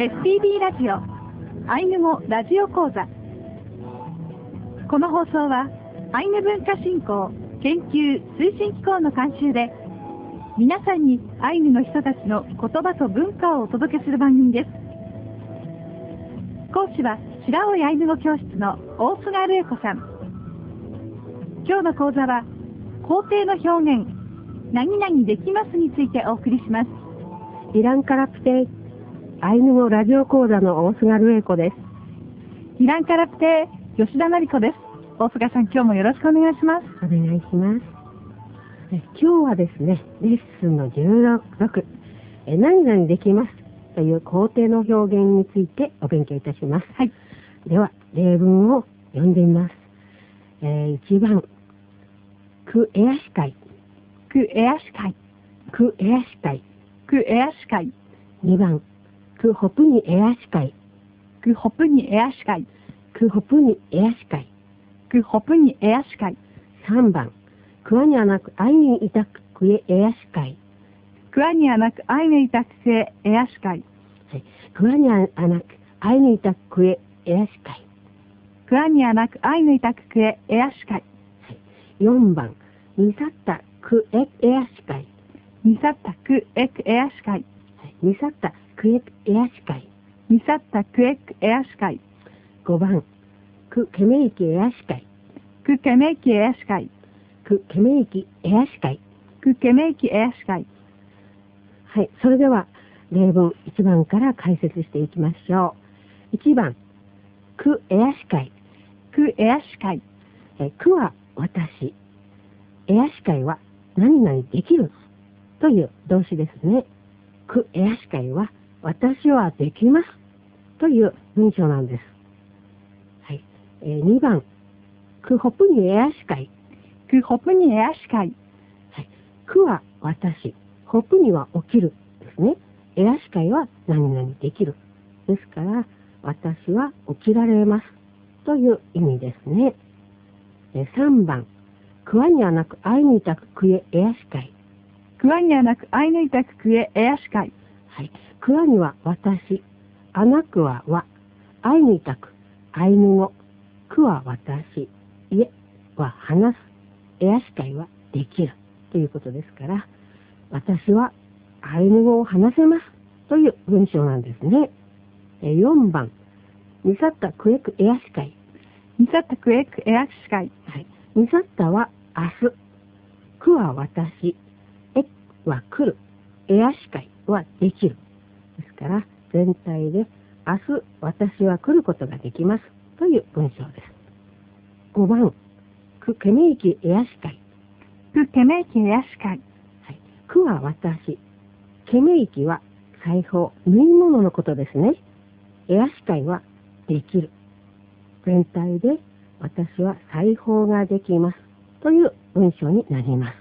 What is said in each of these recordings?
SPB ラジオアイヌ語ラジオ講座。この放送はアイヌ文化振興研究推進機構の監修で、皆さんにアイヌの人たちの言葉と文化をお届けする番組です。講師は白老アイヌ語教室の大須賀瑠恵子さん。今日の講座は肯定の表現何々できますについてお送りします。 イランカラプテアイヌ語ラジオ講座の大須賀瑠恵子です。 イランカラプテ吉田真理子です。大須賀さん、今日もよろしくお願いします。 お願いします。今日はですね、レッスンの16、何々できますという肯定の表現についてお勉強いたします。 はい。 では、例文を読んでみます。1番、クエアシカイ。 クエアシカイ。 クエアシカイ。 クエアシカイ。 2番、クホプニエアシカイ。 クホプニエアシカイ。 クホプニエアシカイ。 クホプニエアシカイ。 3番、クワニアナクアイニイタククエエアシカイ。 クワニアナクアイネイタククエエアシカイ。 はい。クワニアナクアイニイタククエエアシカイ。 クワニアナクアイネイタククエエアシカイ。 はい。4番、ニサッタクエエアシカイ。 ニサッタクエクエアシカイ。 ニサッタクエクエアシカイ。 ニサッタクエクエアシカイ。 5番、クケメイキエアシカイ。 クケメイキエアシカイ。 クケメイキエアシカイ。 クケメイキエアシカイ。 はい。それでは、例文1番から解説していきましょう。1番、クエアシカイ。 クエアシカイ。 クは私。エアシカイは何々できるという動詞ですね。クエアシカイは私はできますという文章なんです。はい。2番、クホプニエアシカイ。 クホプニエアシカイ。 はい。クは私。ホプニは起きるですね。エアシカイは何々できる。ですから、私は起きられますという意味ですね。3番、クワニアナクアイニタククエエアシカイ。 クワニアナクアイネイタククエエアシカイ。 はい。クワニは私。アナクは和。アイニタク、アイヌ語。クは私。イエは話す。エアシカイはできる。ということですから、私はアイヌ語を話せますという文章なんですね。4番、ニサッタクエクエアシカイ。 ニサッタクエクエアシカイ。 はい。ニサッタは明日。クは私。エクは来る。エアシカイはできる。ですから、全体で明日私は来ることができますという文章です。5番、クケメイキエアシカイ。 クケメイキエアシカイ。 はい。クは私。ケメイキは裁縫、縫い物のことですね。エアシカイはできる。全体で私は裁縫ができますという文章になります。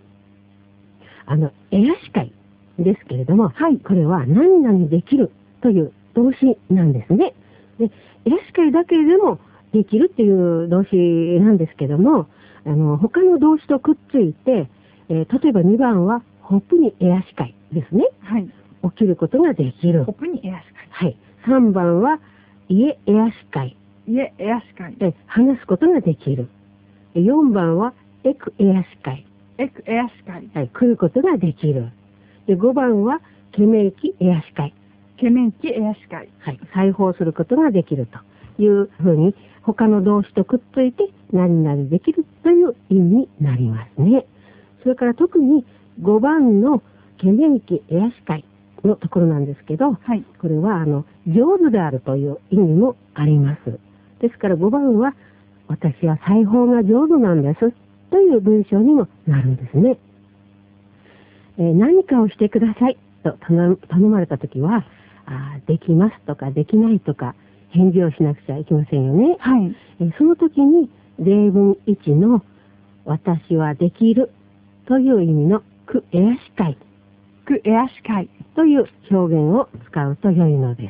エアシカイですけれども、はい、これは何々できるという動詞なんですね。で、エアシカイだけでもできるっていう動詞なんですけども、他の動詞とくっついて、例えば2番はホップにエアシカイですね。 はい。 起きることができる。 ホップにエアシカイ。はい。3番は家エアシカイ。 家エアシカイ。 で、話すことができる。4番はエクエアシカイ。 エクエアシカイ。 はい。来ることができる。で、5番はケメイキエアシカイ。 ケメイキエアシカイ。 はい。裁縫することができるというふうに、他の動詞とくっついて何々できるという意味になりますね。それから特に5番のケメイキエアシカイのところなんですけど、はい、これは上手であるという意味もあります。ですから5番は私は裁縫が上手なんですという文章にもなるんですね。何かをしてくださいと頼まれたときは、できますとかできないとか返事をしなくちゃいけませんよね。はい。その時に例文1の私はできるという意味のクエアシカイ。クエアシカイという表現を使うと良いのです。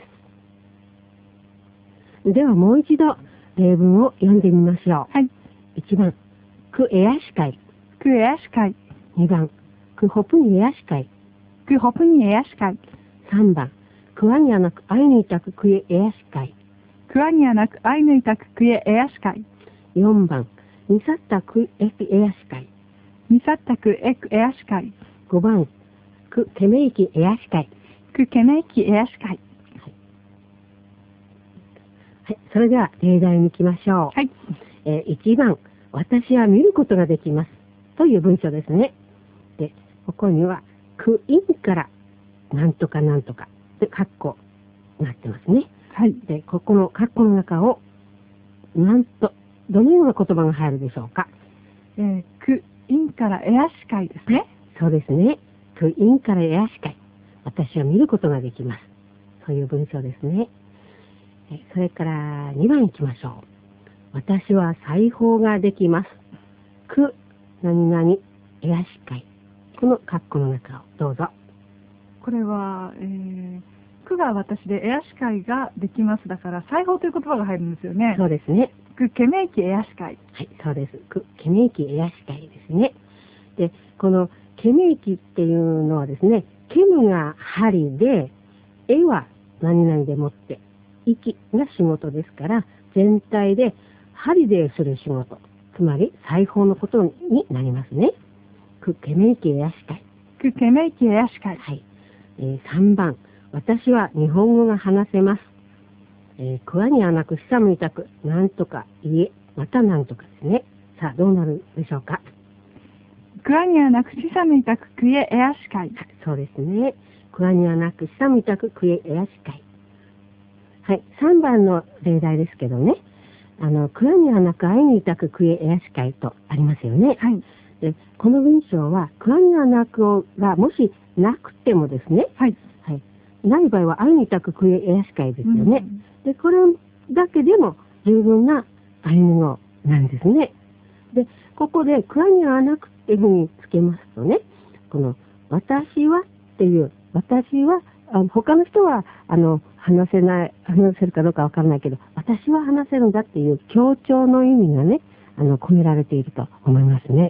ではもう一度例文を読んでみましょう。はい。1番、クエアシカイ。クエアシカイ。2番、クホプニエアシカイ。クホプニエアシカイ。3番、 クワにはなく愛にいたくクエエアシカイ。 クワにはなく愛のいたくクエエアシカイ。 4番、ニサッタクエクエアシカイ。 ミサッタクエクエアシカイ。 5番、クケメイキエアシカイ。 クケメイキエアシカイ。 はい、それでは例題に行きましょう。 はい。 1番、私は見ることができます。という文章ですね。で、ここには、クインからなんとかなんとかで、カッコになってますね。 はい。 で、ここのカッコの中を、なんと、どのような言葉が入るでしょうか。 クインからエアシカイですね。 そうですね。クインからエアシカイ。私は見ることができます。そういう文章ですね。それから2番行きましょう。私は裁縫ができます。ク、何々、エアシカイ。このカッコの中をどうぞ。 これは、クが私でエアシカイができますだから裁縫という言葉が入るんですよね。 そうですね。 クケメイキエアシカイ。 はい、そうです。ク、ケメイキエアシカイですね。で、このケメイキっていうのはですね、ケムが針で、絵は何々でもって、息が仕事ですから、全体で針でする仕事、つまり裁縫のことになりますね。クケメイキエアシカイ。 クケメイキエアシカイ。 はい。3番、私は日本語が話せます。クワにはなく、下向いたく、なんとか、いえ、またなんとかですね。さあ、どうなるでしょうか。 クワにはなく、しさむいたく、クエエアシカイ。 そうですね。クワにはなく、下向いたく、クエエアシカイ。はい。3番の例題ですけどね。クワにはなく、愛にいたく、クエエアシカイとありますよね。 はい。 で、この文章は、クワにはなくが、もしなくてもですね。 はい。 はい。ない場合は、愛にいたく、クエエアシカイですよね。で、これだけでも十分なアイヌ語なんですね。で、ここで、クワにはなくっていうふうにつけますとね、この、私はっていう、私は、他の人は、話せるかどうかわからないけど、私は話せるんだっていう強調の意味がね、込められていると思いますね。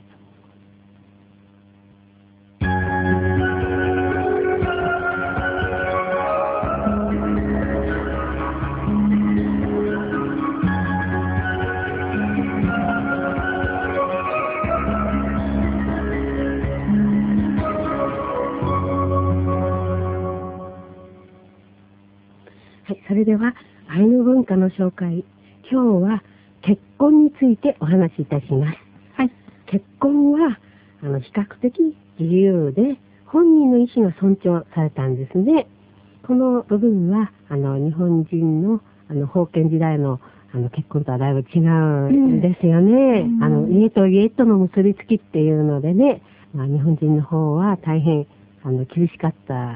はい、それでは、アイヌ文化の紹介。今日は結婚についてお話しいたします。 はい。 結婚は、比較的自由で、本人の意思が尊重されたんですね。この部分は、日本人の、封建時代の、結婚とはだいぶ違うんですよね。家と家との結びつきっていうのでね、日本人の方は大変、厳しかった、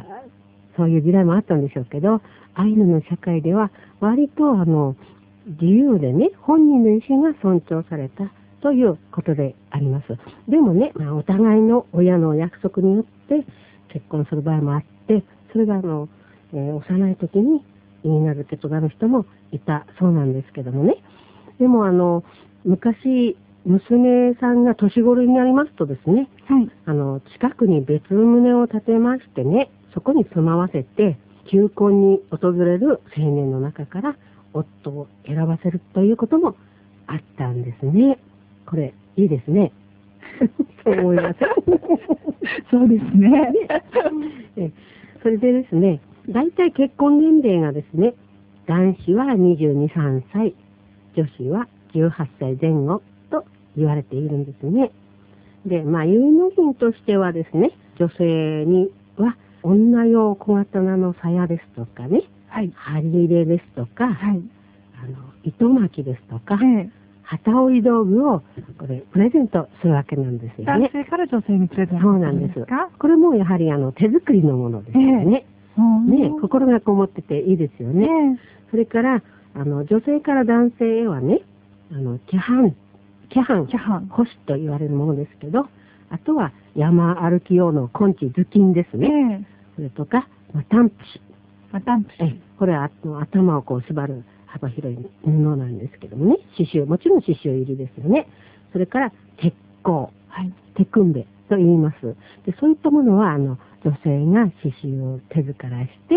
そういう時代もあったんでしょうけど、アイヌの社会では割と自由でね、本人の意思が尊重されたということであります。でもね、お互いの親の約束によって結婚する場合もあって、それが幼い時に意になるけとなる人もいたそうなんですけどもね。でも昔、娘さんが年頃になりますとですね、 はい。 近くに別棟を建てましてね、そこに住まわせて、求婚に訪れる青年の中から夫を選ばせるということもあったんですね。これ、いいですね。そう思います。 そうですね。 それでですね、大体結婚年齢がですね、男子は22、3歳、女子は18歳前後と言われているんですね。で、有能品としてはですね、女性には女用小刀の鞘ですとかね、 はい。 針入れですとか、 はい。 糸巻きですとか、機織り道具をこれプレゼントするわけなんですよ男ね。 性から女性にプレゼントそうなんです。これもやはり手作りのものですよね。ね、心がこもってていいですよね。それから、女性から男性へはね、キャハン、星と言われるものですけど、あとは山歩き用の根治頭巾ですね。それとか、タンプシ。これは頭をこう縛る幅広い布なんですけどもね、刺繍、もちろん刺繍入りですよね。それから、鉄甲、手組んべと言います。で、そういったものは、女性が刺繍を手作らして、そ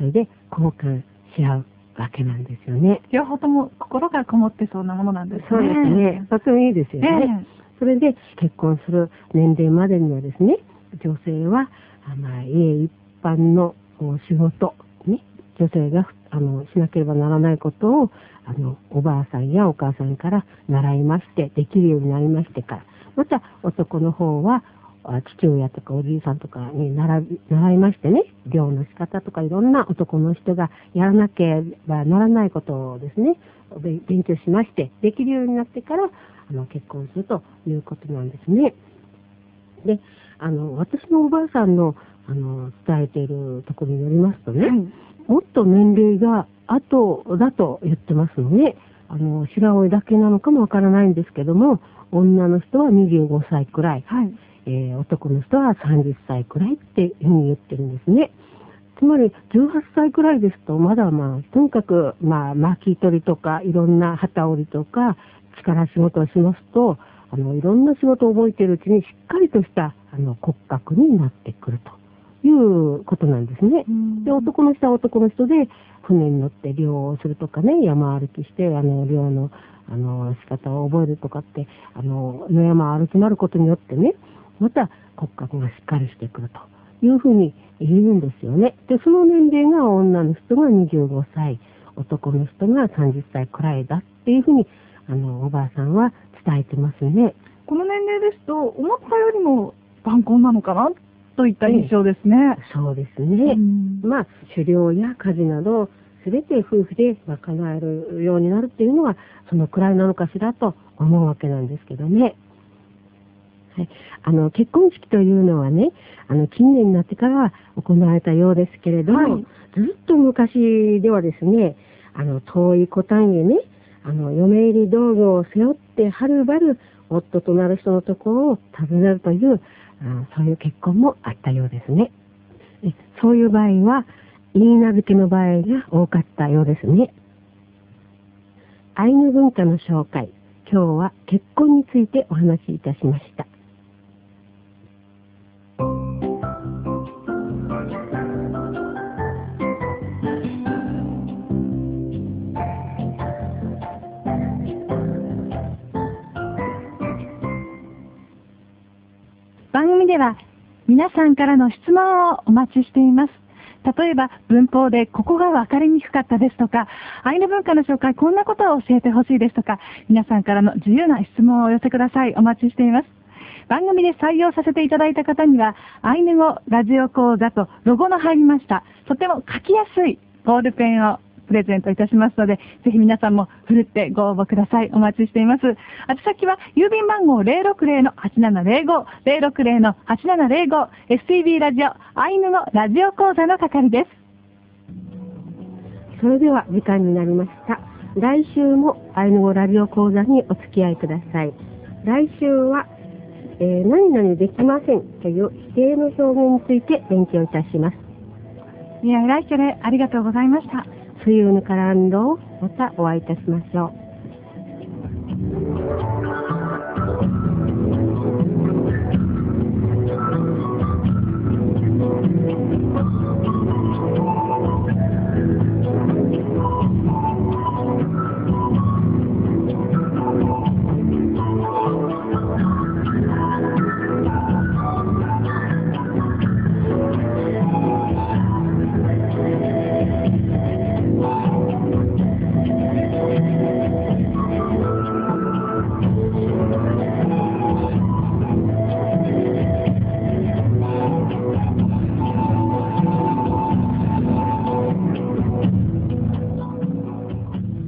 それで交換し合うわけなんですよね。 両方とも心がこもってそうなものなんですね。 そうですね。とてもいいですよね。それで結婚する年齢までにはですね、女性は、家一般の仕事、ね、女性がしなければならないことを、おばあさんやお母さんから習いまして、できるようになりましてから、また男の方は、父親とかおじいさんとかに習いましてね、漁の仕方とかいろんな男の人がやらなければならないことをですね、勉強しまして、できるようになってから、結婚するということなんですね。で、私のおばあさんの、伝えているところによりますとね、もっと年齢が後だと言ってますので、白老だけなのかもわからないんですけども、女の人は25歳くらい、男の人は30歳くらいっていうふうに言ってるんですね。つまり18歳くらいですと、まだとにかく、巻き取りとか、いろんな機織りとか、力仕事をしますと、いろんな仕事を覚えているうちにしっかりとした、骨格になってくるということなんですね。で、男の人は男の人で、船に乗って漁をするとかね、山歩きして、漁の、仕方を覚えるとかって、野山を歩き回ることによってね、また骨格がしっかりしてくるというふうに言うんですよね。で、その年齢が女の人が25歳、男の人が30歳くらいだっていうふうに、おばあさんは伝えてますね。 この年齢ですと、思ったよりも晩婚なのかなといった印象ですね。 そうですね。狩猟や家事など、すべて夫婦で賄えるようになるっていうのは、そのくらいなのかしらと思うわけなんですけどね。はい、結婚式というのはね、近年になってから行われたようですけれども、ずっと昔ではですね、遠い古丹へね、嫁入り道具を背負ってはるばる夫となる人のところを訪ねるという、そういう結婚もあったようですね。そういう場合は、言い名付けの場合が多かったようですね。アイヌ文化の紹介。今日は結婚についてお話しいたしました。 番組では皆さんからの質問をお待ちしています。例えば文法でここが分かりにくかったですとか、アイヌ文化の紹介こんなことを教えてほしいですとか、皆さんからの自由な質問をお寄せください。お待ちしています。番組で採用させていただいた方には、アイヌ語ラジオ講座とロゴの入りました、とても書きやすいボールペンをプレゼントいたしますので、ぜひ皆さんもふるってご応募ください。お待ちしています。宛先は郵便番号 060-8705 060-8705 STB ラジオアイヌのラジオ講座の係です。 それでは時間になりました。来週もアイヌ語ラジオ講座にお付き合いください。来週は、何々できませんという否定の表現について勉強いたします。 来週でありがとうございました。 水曜のカランドをまたお会いいたしましょう。